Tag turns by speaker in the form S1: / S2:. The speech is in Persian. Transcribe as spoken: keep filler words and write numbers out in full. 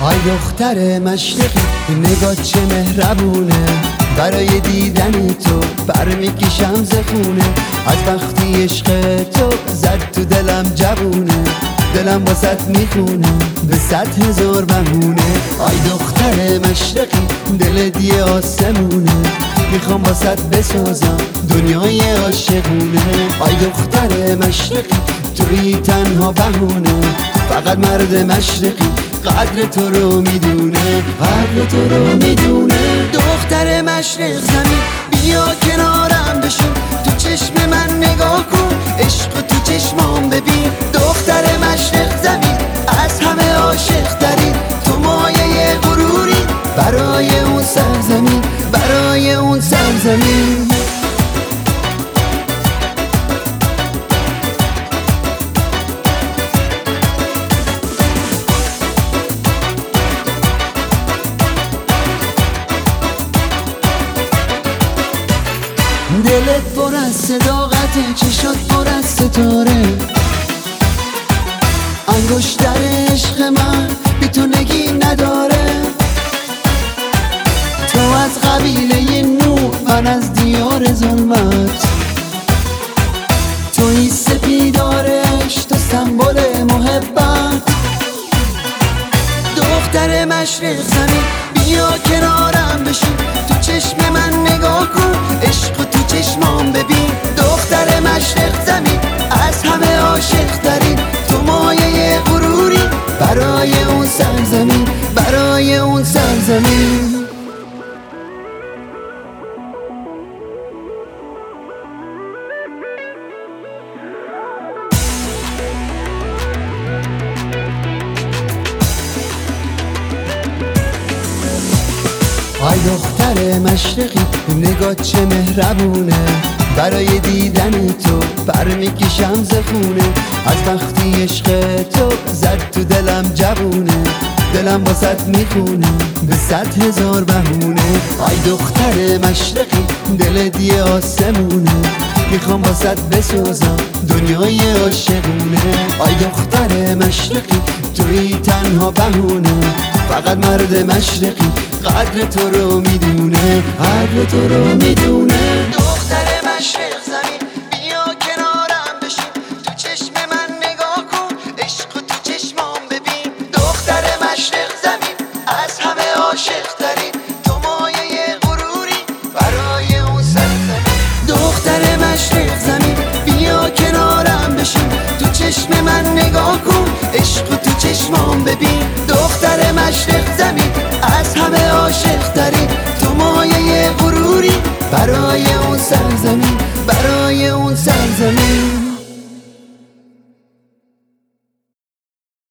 S1: آی دختر مشرقی نگاه چه مهربونه، برای دیدن تو برمیکشم ز خونه. از وقتی عشق تو زد تو دلم جوونه، دلم واسط میخونه به صد هزار بهونه. آی دختر مشرقی دل دیه آسمونه، میخوام واسط بسازم دنیای عاشقونه. آی دختر مشرقی توی تنها بهونه، فقط مرد مشرقی قدر تو رو میدونه، قدر تو رو میدونه. دختر مشرق زمین بیا کنارم بشین، تو چشم من نگاه کن، عشق تو چشمام ببین. دختر مشرق زمین از همه عاشق تری، تو مایه غروری برای اون سرزمین، برای اون سرزمین. دلت پر از صداقته، چشات پر از ستاره، انگشتر عشق من بی تو نگی نداره. تو از قبیله نور، من از دیار ظلمت، توی سپیدارش، تو سمبل محبت. دختر مشرق زمین بیا کنارم بشین، تو چشم من نگاه کن، عشق تو چشمام ببین. دختر مشرق زمین از همه عاشق ترین، تو مایه غروری برای اون سرزمین، برای اون سرزمین. آی دختر مشرقی نگاه چه مهربونه، برای دیدن تو برمیکشم ز خونه. از وقتی عشق تو زد تو دلم جوونه، دلم واسط میخونه به صد هزار بهونه. آی دختر مشرقی دل دیه آسمونه، میخوام واسط بسازم دنیای عاشقونه. آی دختر مشرقی توی تنها بهونه، فقط مرد مشرقی قدر تو رو میدونه، قدر تو رو میدونه. دختر مشرق زمین بیا کنارم بشین، تو چشم من نگاه کن، عشق تو چشمام ببین. دختر مشرق زمین از همه عاشق ترین، تو مایه غروری برای اون سرزمین. دختر مشرق زمین بیا کنارم بشین، تو چشم من نگاه کن، عشق تو چشمام ببین. دختر مشرق زمین از همه عاشق ترین، تو مایه غروری برای اون سرزمین.